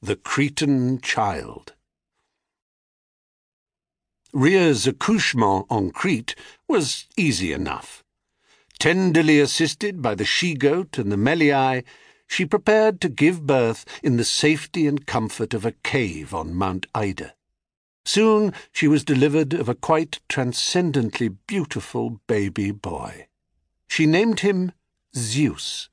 The Cretan Child. Rhea's accouchement on Crete was easy enough. Tenderly assisted by the she-goat and the Melii, she prepared to give birth in the safety and comfort of a cave on Mount Ida. Soon she was delivered of a quite transcendently beautiful baby boy. She named him Zeus.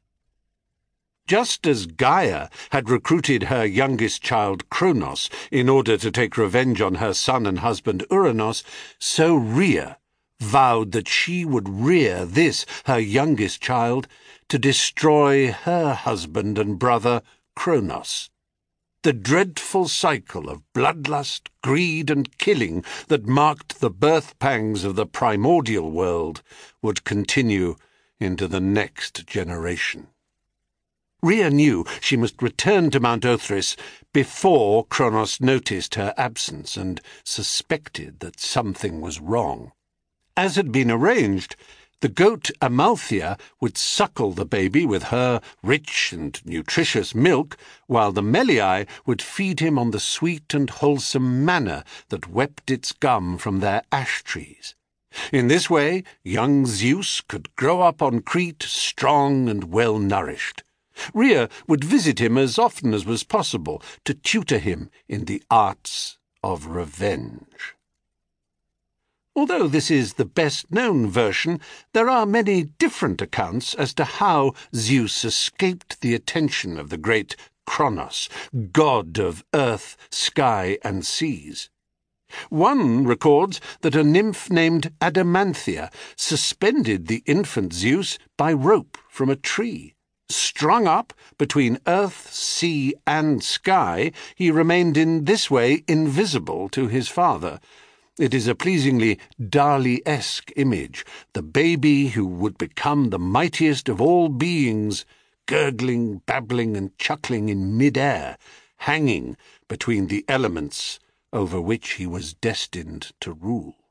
Just as Gaia had recruited her youngest child Kronos in order to take revenge on her son and husband Uranos, so Rhea vowed that she would rear this, her youngest child, to destroy her husband and brother Kronos. The dreadful cycle of bloodlust, greed, and killing that marked the birth pangs of the primordial world would continue into the next generation. Rhea knew she must return to Mount Othrys before Kronos noticed her absence and suspected that something was wrong. As had been arranged, the goat Amalthea would suckle the baby with her rich and nutritious milk, while the Melii would feed him on the sweet and wholesome manna that wept its gum from their ash trees. In this way, young Zeus could grow up on Crete strong and well-nourished. Rhea would visit him as often as was possible to tutor him in the arts of revenge. Although this is the best-known version, there are many different accounts as to how Zeus escaped the attention of the great Kronos, god of earth, sky, and seas. One records that a nymph named Adamanthea suspended the infant Zeus by rope from a tree. Strung up between earth, sea, and sky, he remained in this way invisible to his father. It is a pleasingly Dali-esque image, the baby who would become the mightiest of all beings, gurgling, babbling, and chuckling in mid-air, hanging between the elements over which he was destined to rule.